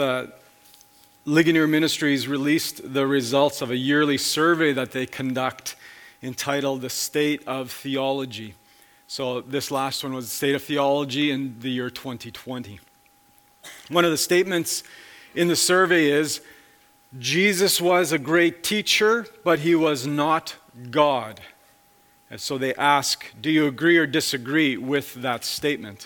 Ligonier Ministries released the results of a yearly survey that they conduct entitled The State of Theology. So this last one was the State of Theology in the year 2020. One of the statements in the survey is, Jesus was a great teacher, but he was not God. And so they ask, do you agree or disagree with that statement?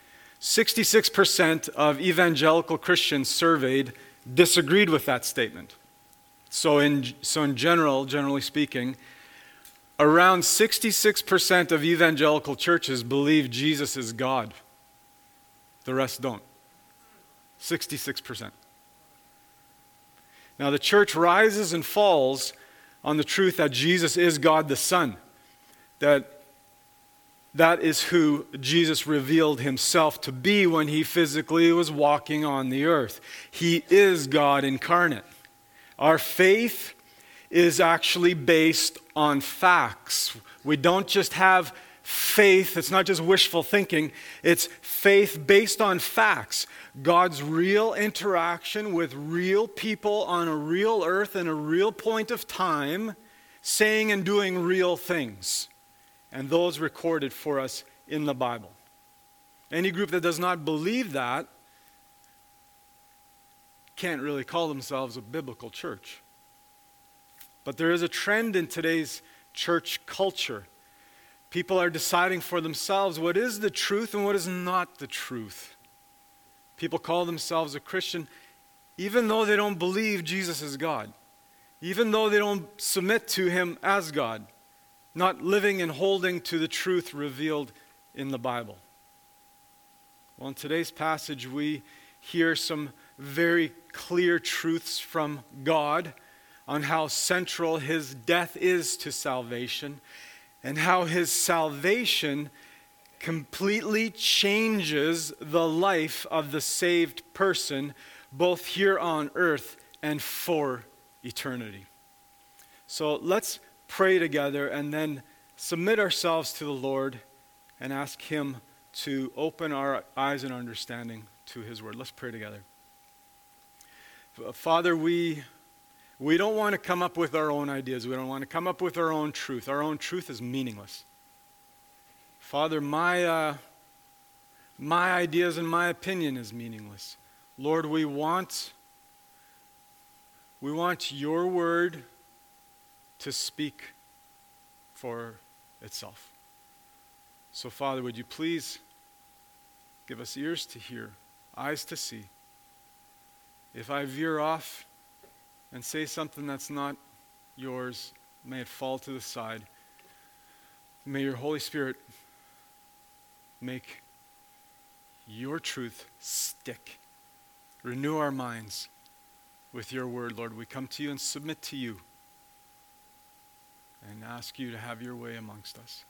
66% of evangelical Christians surveyed disagreed with that statement. So in general, generally speaking, around 66% of evangelical churches believe Jesus is God. The rest don't. 66%. Now the church rises and falls on the truth that Jesus is God the Son. That is who Jesus revealed himself to be when he physically was walking on the earth. He is God incarnate. Our faith is actually based on facts. We don't just have faith, it's not just wishful thinking, it's faith based on facts. God's real interaction with real people on a real earth in a real point of time, saying and doing real things. And those recorded for us in the Bible. Any group that does not believe that can't really call themselves a biblical church. But there is a trend in today's church culture. People are deciding for themselves what is the truth and what is not the truth. People call themselves a Christian even though they don't believe Jesus is God. Even though they don't submit to him as God. Not living and holding to the truth revealed in the Bible. Well, in today's passage, we hear some very clear truths from God on how central his death is to salvation and how his salvation completely changes the life of the saved person, both here on earth and for eternity. So let's pray together and then submit ourselves to the Lord and ask him to open our eyes and understanding to his word. Let's pray together. Father, we don't want to come up with our own ideas. We don't want to come up with our own truth. Our own truth is meaningless. Father, my ideas and my opinion is meaningless. Lord, we want your word to speak for itself. So, Father, would you please give us ears to hear, eyes to see. If I veer off and say something that's not yours, may it fall to the side. May your Holy Spirit make your truth stick. Renew our minds with your word, Lord. We come to you and submit to you and ask you to have your way amongst us.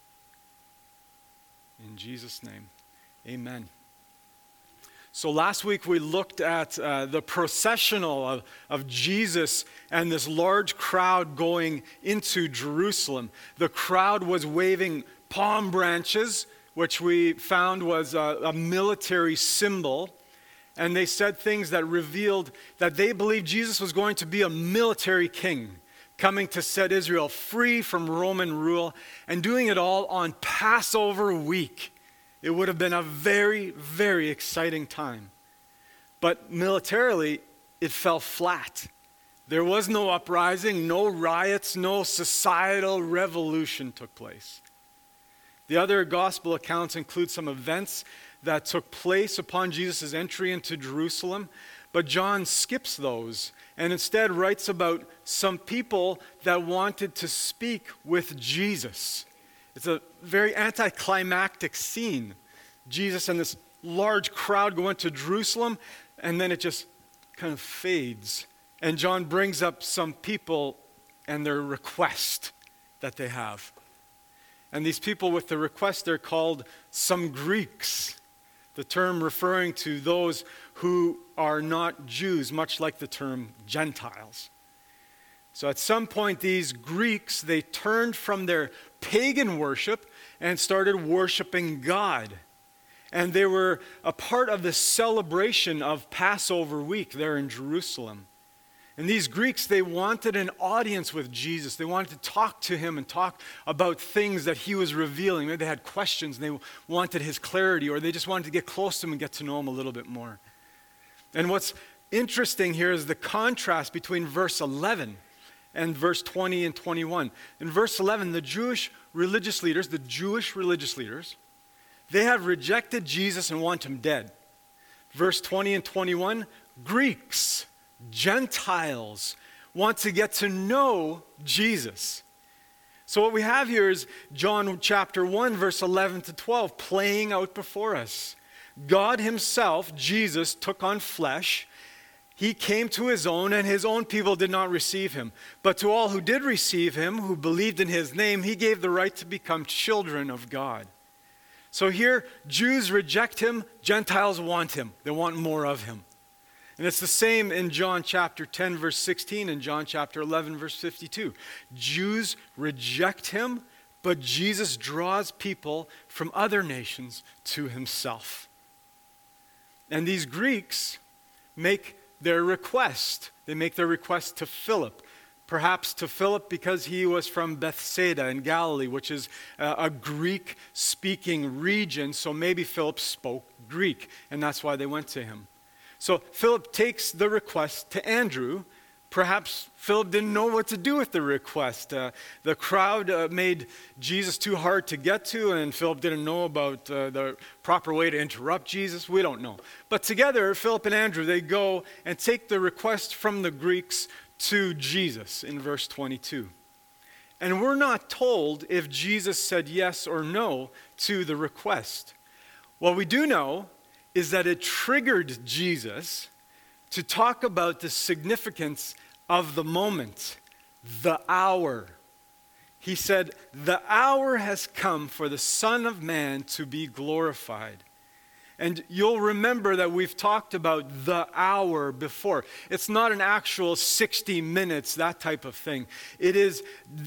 In Jesus' name, amen. So last week we looked at the processional of Jesus and this large crowd going into Jerusalem. The crowd was waving palm branches, which we found was a military symbol. And they said things that revealed that they believed Jesus was going to be a military king, coming to set Israel free from Roman rule and doing it all on Passover week. It would have been a very, very exciting time. But militarily, it fell flat. There was no uprising, no riots, no societal revolution took place. The other gospel accounts include some events that took place upon Jesus' entry into Jerusalem, but John skips those and instead writes about some people that wanted to speak with Jesus. It's a very anticlimactic scene. Jesus and this large crowd go into Jerusalem, and then it just kind of fades. And John brings up some people and their request that they have. And these people with the request, they're called some Greeks. The term referring to those who are not Jews, much like the term Gentiles. So at some point, these Greeks, they turned from their pagan worship and started worshiping God. And they were a part of the celebration of Passover week there in Jerusalem. And these Greeks, they wanted an audience with Jesus. They wanted to talk to him and talk about things that he was revealing. Maybe they had questions and they wanted his clarity, or they just wanted to get close to him and get to know him a little bit more. And what's interesting here is the contrast between verse 11 and verse 20 and 21. In verse 11, the Jewish religious leaders, they have rejected Jesus and want him dead. Verse 20 and 21, Greeks, Gentiles, want to get to know Jesus. So what we have here is John chapter 1, verse 11 to 12, playing out before us. God himself, Jesus, took on flesh. He came to his own, and his own people did not receive him. But to all who did receive him, who believed in his name, he gave the right to become children of God. So here, Jews reject him, Gentiles want him. They want more of him. And it's the same in John chapter 10, verse 16, and John chapter 11, verse 52. Jews reject him, but Jesus draws people from other nations to himself. And these Greeks make their request. They make their request to Philip. Perhaps to Philip because he was from Bethsaida in Galilee, which is a Greek-speaking region. So maybe Philip spoke Greek, and that's why they went to him. So Philip takes the request to Andrew. Perhaps Philip didn't know what to do with the request. The crowd made Jesus too hard to get to, and Philip didn't know about the proper way to interrupt Jesus. We don't know. But together, Philip and Andrew, they go and take the request from the Greeks to Jesus in verse 22. And we're not told if Jesus said yes or no to the request. What we do know is that it triggered Jesus to talk about the significance of the moment, the hour. He said, "The hour has come for the Son of Man to be glorified." And you'll remember that we've talked about the hour before. It's not an actual 60 minutes, that type of thing. He's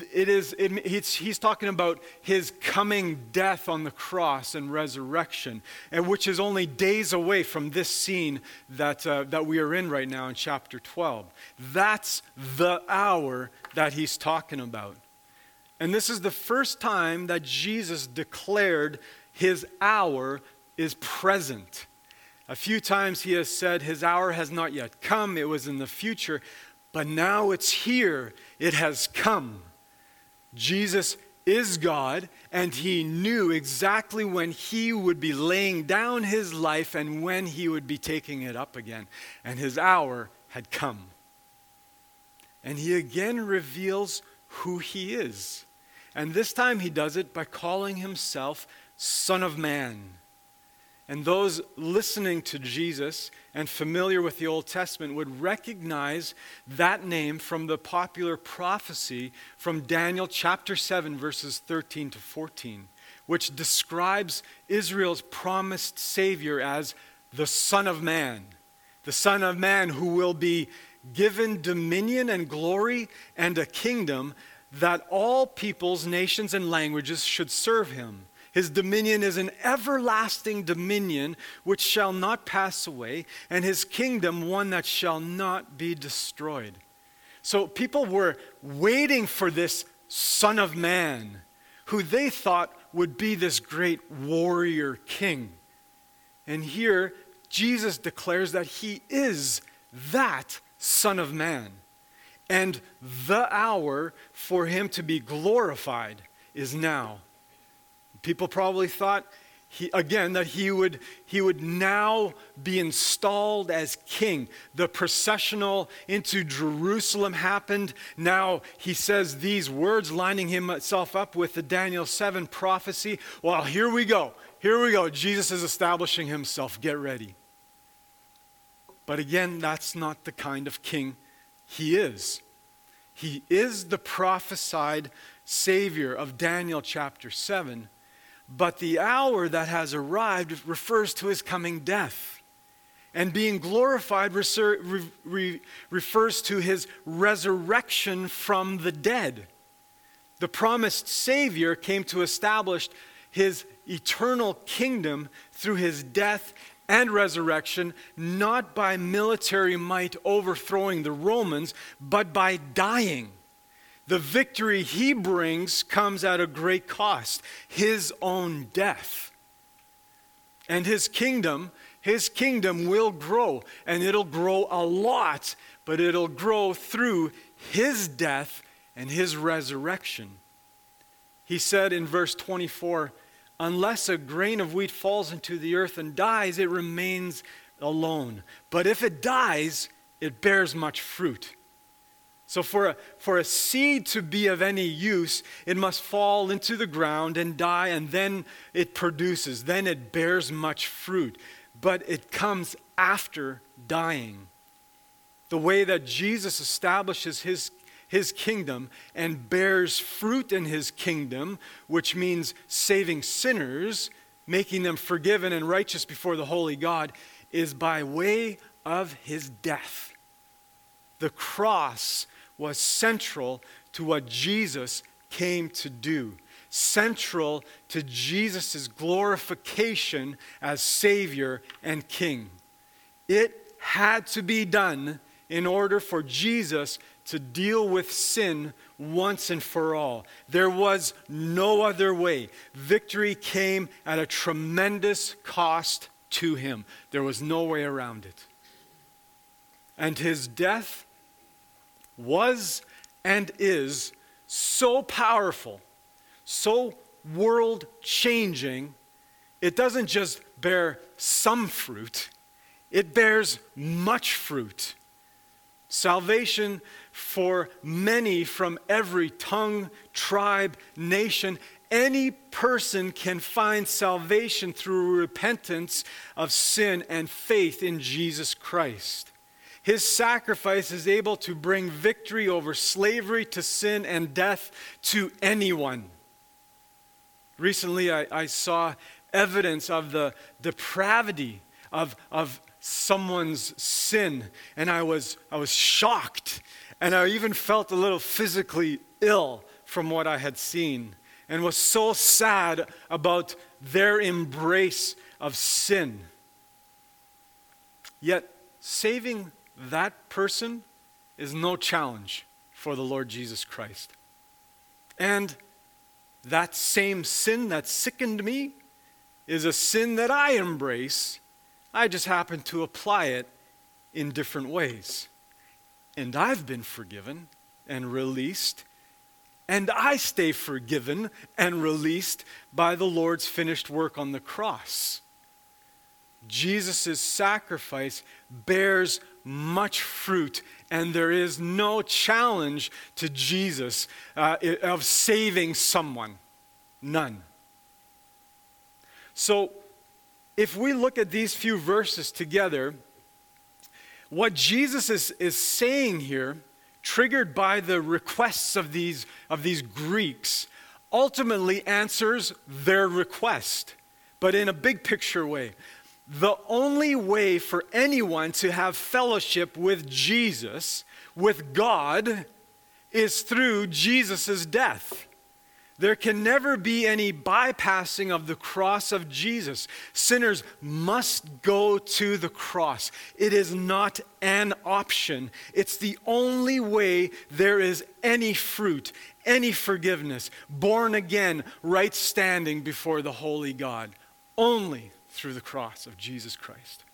talking about his coming death on the cross and resurrection, and which is only days away from this scene that we are in right now in chapter 12. That's the hour that he's talking about. And this is the first time that Jesus declared his hour is present. A few times he has said his hour has not yet come, it was in the future, but now it's here, it has come. Jesus is God, and he knew exactly when he would be laying down his life and when he would be taking it up again, and his hour had come. And he again reveals who he is. And this time he does it by calling himself Son of Man. And those listening to Jesus and familiar with the Old Testament would recognize that name from the popular prophecy from Daniel chapter 7, verses 13 to 14, which describes Israel's promised Savior as the Son of Man who will be given dominion and glory and a kingdom that all peoples, nations, and languages should serve him. His dominion is an everlasting dominion which shall not pass away, and his kingdom one that shall not be destroyed. So people were waiting for this Son of Man, who they thought would be this great warrior king. And here, Jesus declares that he is that Son of Man. And the hour for him to be glorified is now. People probably thought, that he would now be installed as king. The processional into Jerusalem happened. Now he says these words, lining himself up with the Daniel 7 prophecy. Well, here we go. Jesus is establishing himself. Get ready. But again, that's not the kind of king he is. He is the prophesied Savior of Daniel chapter 7. But the hour that has arrived refers to his coming death. And being glorified refers to his resurrection from the dead. The promised Savior came to establish his eternal kingdom through his death and resurrection, not by military might overthrowing the Romans, but by dying. The victory he brings comes at a great cost, his own death. And his kingdom will grow, and it'll grow a lot, but it'll grow through his death and his resurrection. He said in verse 24, unless a grain of wheat falls into the earth and dies, it remains alone. But if it dies, it bears much fruit. So for a seed to be of any use, it must fall into the ground and die, and then it produces. Then it bears much fruit. But it comes after dying. The way that Jesus establishes his kingdom and bears fruit in his kingdom, which means saving sinners, making them forgiven and righteous before the holy God, is by way of his death. The cross was central to what Jesus came to do, central to Jesus' glorification as Savior and King. It had to be done in order for Jesus to deal with sin once and for all. There was no other way. Victory came at a tremendous cost to him. There was no way around it. And his death was and is so powerful, so world-changing, it doesn't just bear some fruit, it bears much fruit. Salvation for many from every tongue, tribe, nation. Any person can find salvation through repentance of sin and faith in Jesus Christ. His sacrifice is able to bring victory over slavery to sin and death to anyone. Recently, I saw evidence of the depravity of someone's sin, and I was shocked, and I even felt a little physically ill from what I had seen, and was so sad about their embrace of sin. Yet, saving that person is no challenge for the Lord Jesus Christ. And that same sin that sickened me is a sin that I embrace. I just happen to apply it in different ways. And I've been forgiven and released, and I stay forgiven and released by the Lord's finished work on the cross. Jesus' sacrifice bears much fruit, and there is no challenge to Jesus of saving someone. None. So, if we look at these few verses together, what Jesus is saying here, triggered by the requests of these Greeks, ultimately answers their request, but in a big picture way. The only way for anyone to have fellowship with Jesus, with God, is through Jesus' death. There can never be any bypassing of the cross of Jesus. Sinners must go to the cross. It is not an option. It's the only way there is any fruit, any forgiveness, born again, right standing before the holy God. Only through the cross of Jesus Christ.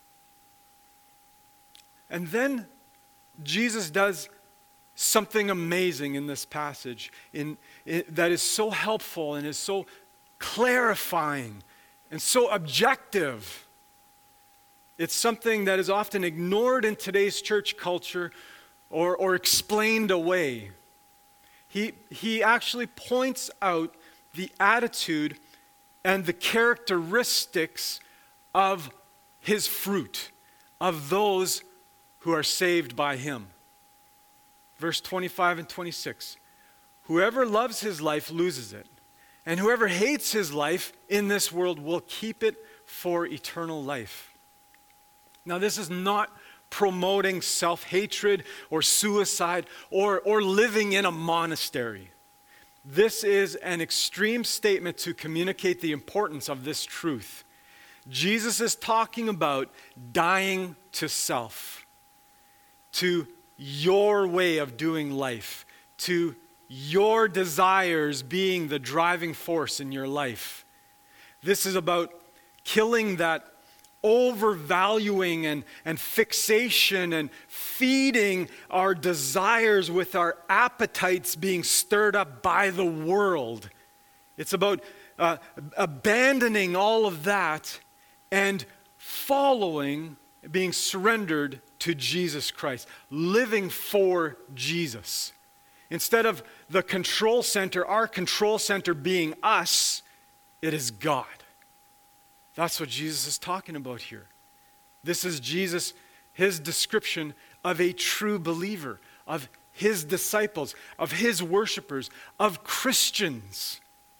And then Jesus does something amazing in this passage that is so helpful and is so clarifying and so objective. It's something that is often ignored in today's church culture or explained away. He actually points out the attitude and the characteristics of his fruit, of those who are saved by him. Verse 25 and 26. Whoever loves his life loses it, and whoever hates his life in this world will keep it for eternal life. Now, this is not promoting self-hatred or suicide or living in a monastery. This is an extreme statement to communicate the importance of this truth. Jesus is talking about dying to self, to your way of doing life, to your desires being the driving force in your life. This is about killing that overvaluing and fixation and feeding our desires with our appetites being stirred up by the world. It's about abandoning all of that and following, being surrendered to Jesus Christ, living for Jesus. Instead of the control center, our control center being us, it is God. That's what Jesus is talking about here. This is Jesus, his description of a true believer, of his disciples, of his worshipers, of Christians.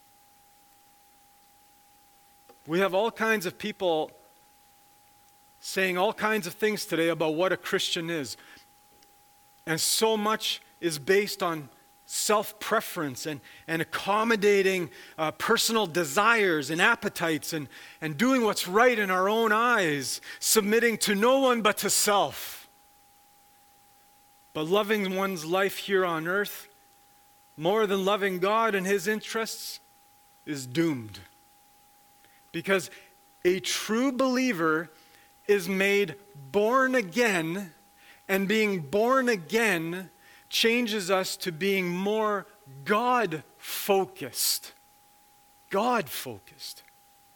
We have all kinds of people saying all kinds of things today about what a Christian is. And so much is based on self-preference and accommodating personal desires and appetites and doing what's right in our own eyes, submitting to no one but to self. But loving one's life here on earth more than loving God and his interests is doomed. Because a true believer is made born again, and being born again changes us to being more God-focused. God-focused.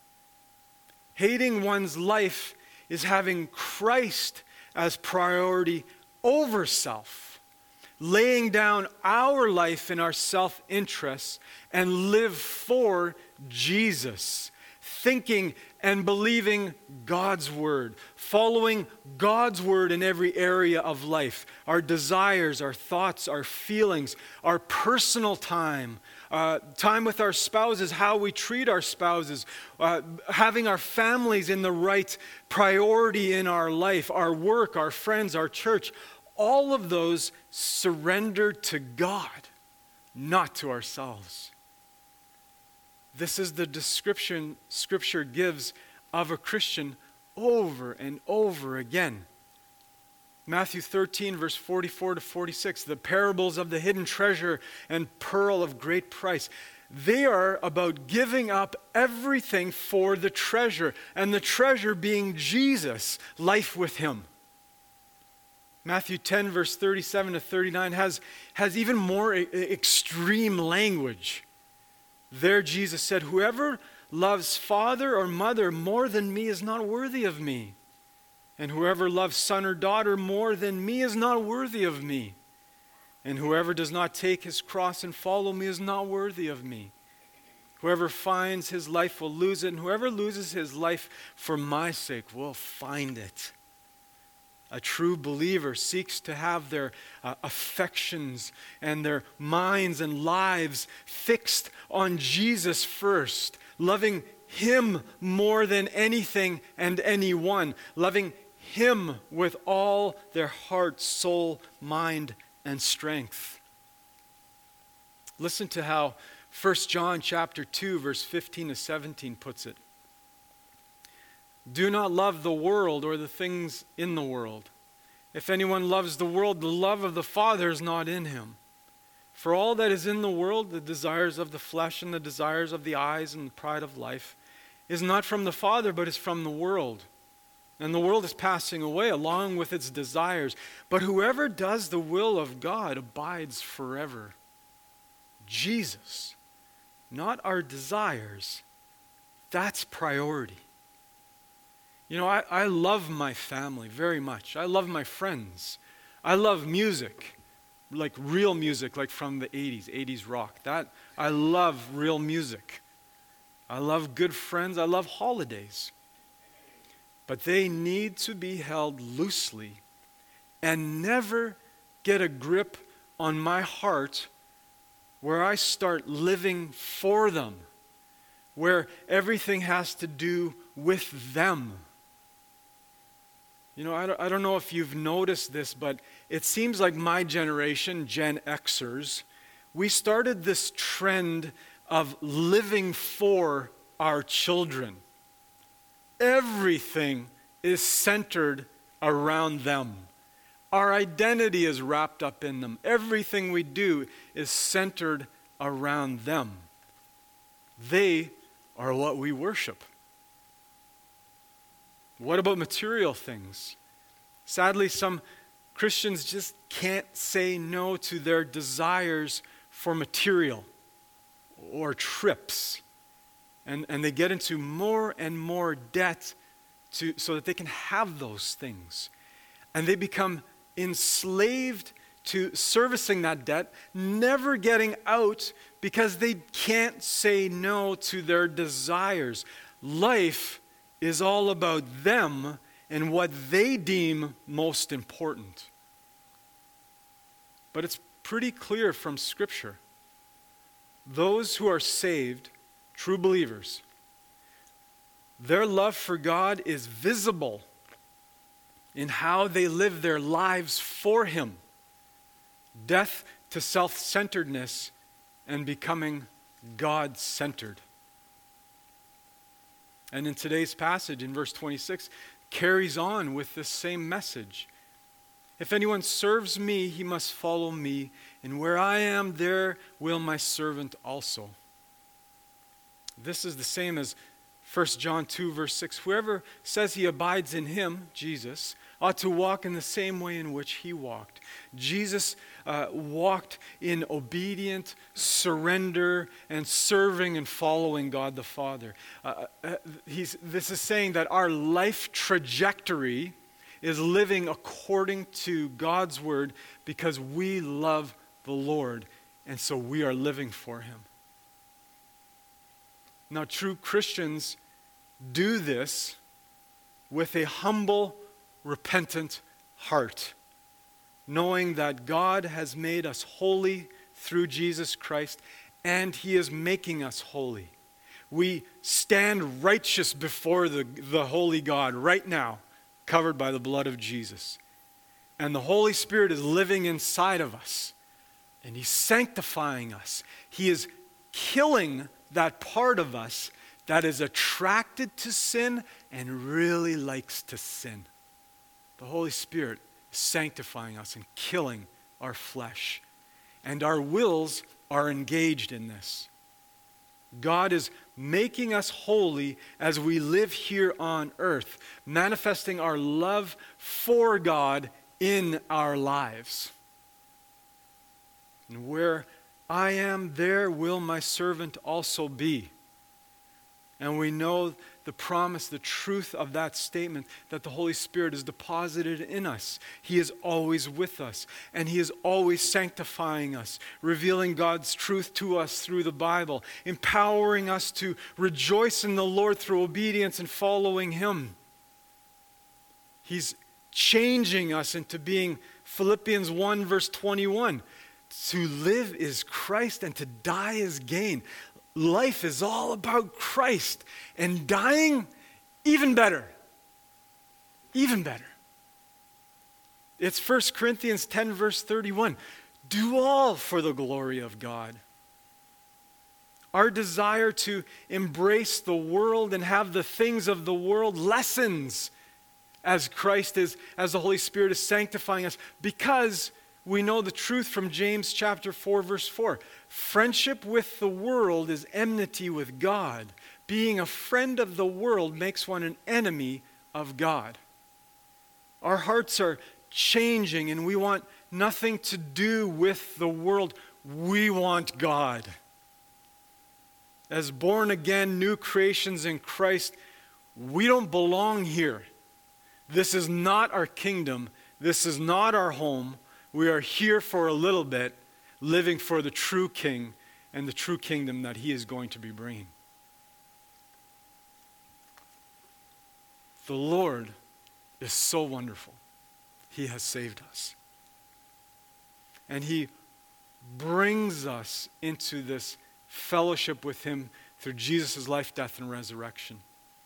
Hating one's life is having Christ as priority over self, laying down our life in our self-interests and live for Jesus, thinking and believing God's word, following God's word in every area of life, our desires, our thoughts, our feelings, our personal time, time with our spouses, how we treat our spouses, having our families in the right priority in our life, our work, our friends, our church, all of those surrendered to God, not to ourselves. This is the description Scripture gives of a Christian over and over again. Matthew 13, verse 44 to 46, the parables of the hidden treasure and pearl of great price. They are about giving up everything for the treasure, and the treasure being Jesus, life with him. Matthew 10, verse 37 to 39 has even more extreme language. There Jesus said, "Whoever loves father or mother more than me is not worthy of me. And whoever loves son or daughter more than me is not worthy of me. And whoever does not take his cross and follow me is not worthy of me. Whoever finds his life will lose it, and whoever loses his life for my sake will find it." A true believer seeks to have their affections and their minds and lives fixed on Jesus first, loving him more than anything and anyone, loving him with all their heart, soul, mind, and strength. Listen to how 1 John chapter 2, verse 15 to 17 puts it. "Do not love the world or the things in the world. If anyone loves the world, the love of the Father is not in him. For all that is in the world, the desires of the flesh and the desires of the eyes and the pride of life, is not from the Father, but is from the world. And the world is passing away along with its desires. But whoever does the will of God abides forever." Jesus, not our desires. That's priority. You know, I love my family very much. I love my friends. I love music, like real music, like from the 80s rock. That I love real music. I love good friends. I love holidays. But they need to be held loosely and never get a grip on my heart where I start living for them, where everything has to do with them. You know, I don't know if you've noticed this, but it seems like my generation, Gen Xers, we started this trend of living for our children. Everything is centered around them. Our identity is wrapped up in them. Everything we do is centered around them. They are what we worship. What about material things? Sadly, some Christians just can't say no to their desires for material or trips. And they get into more and more debt so that they can have those things. And they become enslaved to servicing that debt, never getting out because they can't say no to their desires. Life is all about them and what they deem most important. But it's pretty clear from Scripture. Those who are saved, true believers, their love for God is visible in how they live their lives for Him. Death to self-centeredness and becoming God-centered. And in today's passage, in verse 26, carries on with this same message. If anyone serves me, he must follow me, and where I am, there will my servant also. This is the same as 1 John 2, verse 6. Whoever says he abides in him, Jesus, ought to walk in the same way in which he walked. Jesus walked in obedient surrender and serving and following God the Father. This is saying that our life trajectory is living according to God's word because we love the Lord, and so we are living for Him. Now, true Christians do this with a humble, repentant heart, knowing that God has made us holy through Jesus Christ, and He is making us holy. We stand righteous before the holy God right now, covered by the blood of Jesus. And the Holy Spirit is living inside of us, and He's sanctifying us. He is killing that part of us that is attracted to sin and really likes to sin. The Holy Spirit is sanctifying us and killing our flesh. And our wills are engaged in this. God is making us holy as we live here on earth, manifesting our love for God in our lives. And where I am, there will my servant also be. And we know the promise, the truth of that statement, that the Holy Spirit is deposited in us. He is always with us, and He is always sanctifying us, revealing God's truth to us through the Bible, empowering us to rejoice in the Lord through obedience and following Him. He's changing us into being Philippians 1 verse 21. To live is Christ and to die is gain. Life is all about Christ, and dying, even better. Even better. It's 1 Corinthians 10 verse 31. Do all for the glory of God. Our desire to embrace the world and have the things of the world lessens as the Holy Spirit is sanctifying us, because we know the truth from James chapter 4, verse 4. Friendship with the world is enmity with God. Being a friend of the world makes one an enemy of God. Our hearts are changing, and we want nothing to do with the world. We want God. As born-again new creations in Christ, we don't belong here. This is not our kingdom. This is not our home. We are here for a little bit, living for the true King and the true kingdom that He is going to be bringing. The Lord is so wonderful. He has saved us. And He brings us into this fellowship with Him through Jesus' life, death, and resurrection,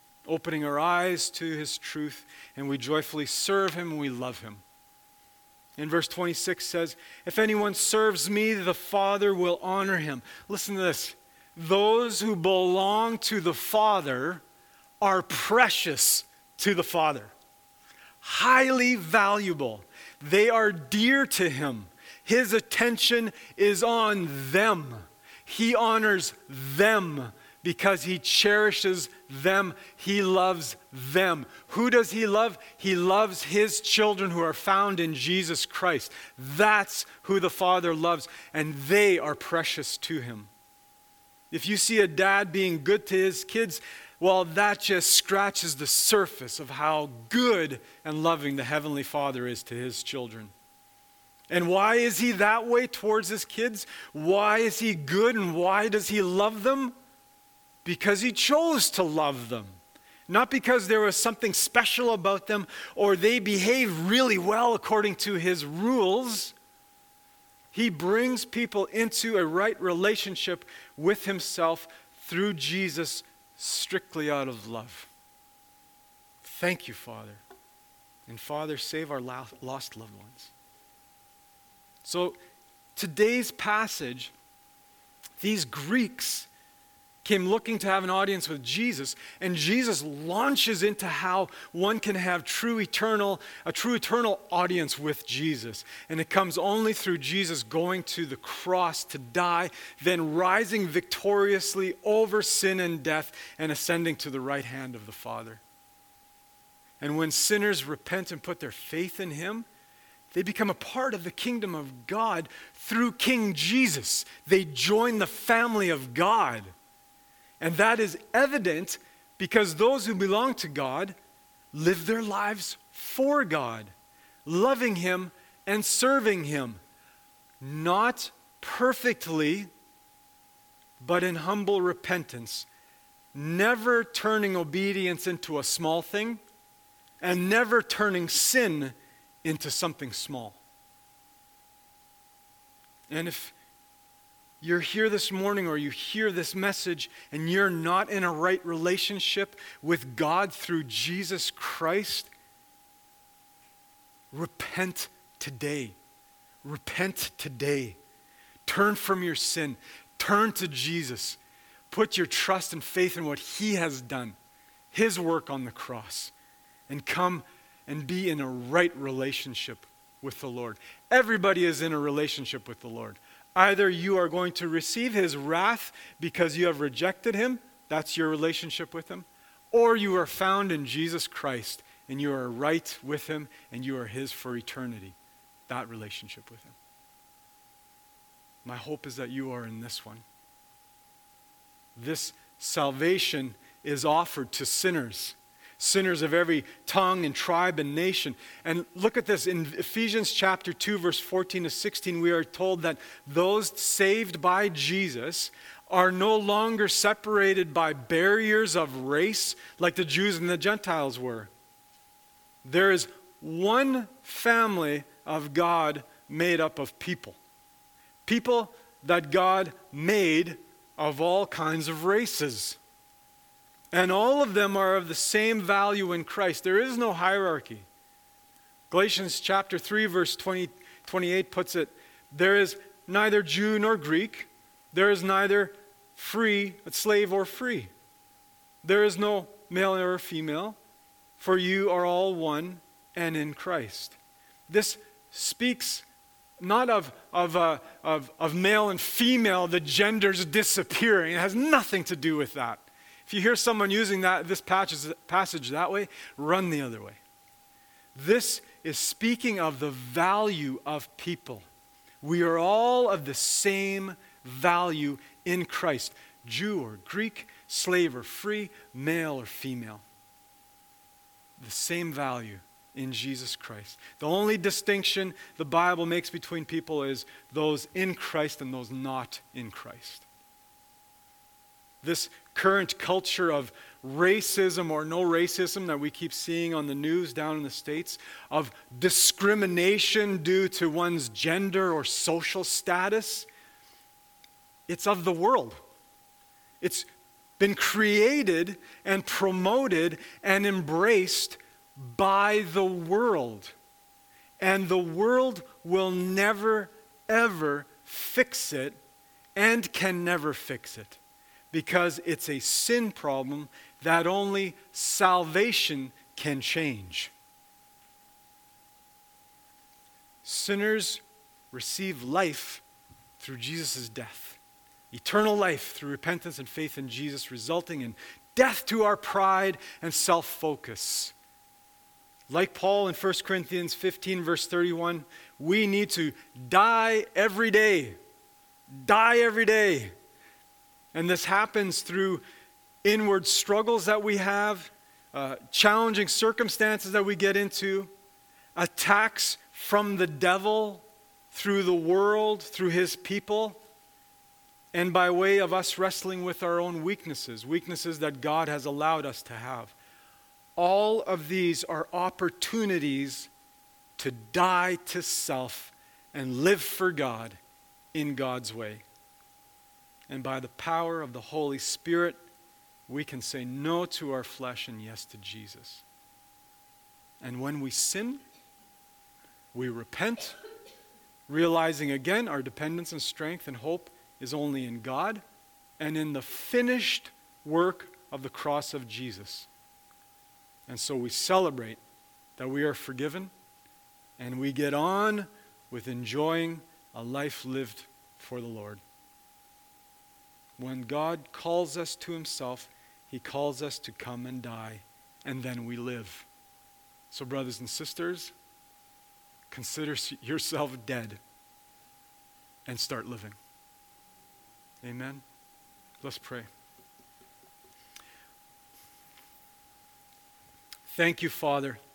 opening our eyes to His truth, and we joyfully serve Him and we love Him. In verse 26 says, if anyone serves me, the Father will honor him. Listen to this. Those who belong to the Father are precious to the Father. Highly valuable. They are dear to him. His attention is on them. He honors them because he cherishes them. He loves them. Who does he love? He loves his children who are found in Jesus Christ. That's who the Father loves, and they are precious to him. If you see a dad being good to his kids, well, that just scratches the surface of how good and loving the Heavenly Father is to his children. And why is he that way towards his kids? Why is he good and why does he love them? Because he chose to love them. Not because there was something special about them or they behaved really well according to his rules. He brings people into a right relationship with himself through Jesus strictly out of love. Thank you, Father. And Father, save our lost loved ones. So today's passage, these Greeks came looking to have an audience with Jesus, and Jesus launches into how one can have a true eternal audience with Jesus. And it comes only through Jesus going to the cross to die, then rising victoriously over sin and death and ascending to the right hand of the Father. And when sinners repent and put their faith in him, they become a part of the kingdom of God through King Jesus. They join the family of God. And that is evident because those who belong to God live their lives for God, loving him and serving him, not perfectly, but in humble repentance, never turning obedience into a small thing and never turning sin into something small. And if you're here this morning or you hear this message and you're not in a right relationship with God through Jesus Christ, repent today. Repent today. Turn from your sin. Turn to Jesus. Put your trust and faith in what he has done, his work on the cross, and come and be in a right relationship with the Lord. Everybody is in a relationship with the Lord. Either you are going to receive his wrath because you have rejected him, that's your relationship with him, or you are found in Jesus Christ and you are right with him and you are his for eternity. That relationship with him. My hope is that you are in this one. This salvation is offered to sinners. Sinners of every tongue and tribe and nation. And look at this. In Ephesians chapter 2, verse 14 to 16, we are told that those saved by Jesus are no longer separated by barriers of race like the Jews and the Gentiles were. There is one family of God made up of people. People that God made of all kinds of races. And all of them are of the same value in Christ. There is no hierarchy. Galatians chapter 3, verse 28 puts it, there is neither Jew nor Greek. There is neither slave or free. There is no male or female, for you are all one and in Christ. This speaks not of male and female, the genders disappearing. It has nothing to do with that. If you hear someone using this passage that way, run the other way. This is speaking of the value of people. We are all of the same value in Christ. Jew or Greek, slave or free, male or female. The same value in Jesus Christ. The only distinction the Bible makes between people is those in Christ and those not in Christ. This current culture of racism or no racism that we keep seeing on the news down in the States, of discrimination due to one's gender or social status, it's of the world. It's been created and promoted and embraced by the world. And the world will never, ever fix it and can never fix it because it's a sin problem that only salvation can change. Sinners receive life through Jesus' death. Eternal life through repentance and faith in Jesus, resulting in death to our pride and self-focus. Like Paul in 1 Corinthians 15, verse 31, we need to die every day. Die every day. And this happens through inward struggles that we have, challenging circumstances that we get into, attacks from the devil through the world, through his people, and by way of us wrestling with our own weaknesses that God has allowed us to have. All of these are opportunities to die to self and live for God in God's way. And by the power of the Holy Spirit, we can say no to our flesh and yes to Jesus. And when we sin, we repent, realizing again our dependence and strength and hope is only in God and in the finished work of the cross of Jesus. And so we celebrate that we are forgiven and we get on with enjoying a life lived for the Lord. When God calls us to himself, he calls us to come and die, and then we live. So brothers and sisters, consider yourself dead and start living. Amen. Let's pray. Thank you, Father,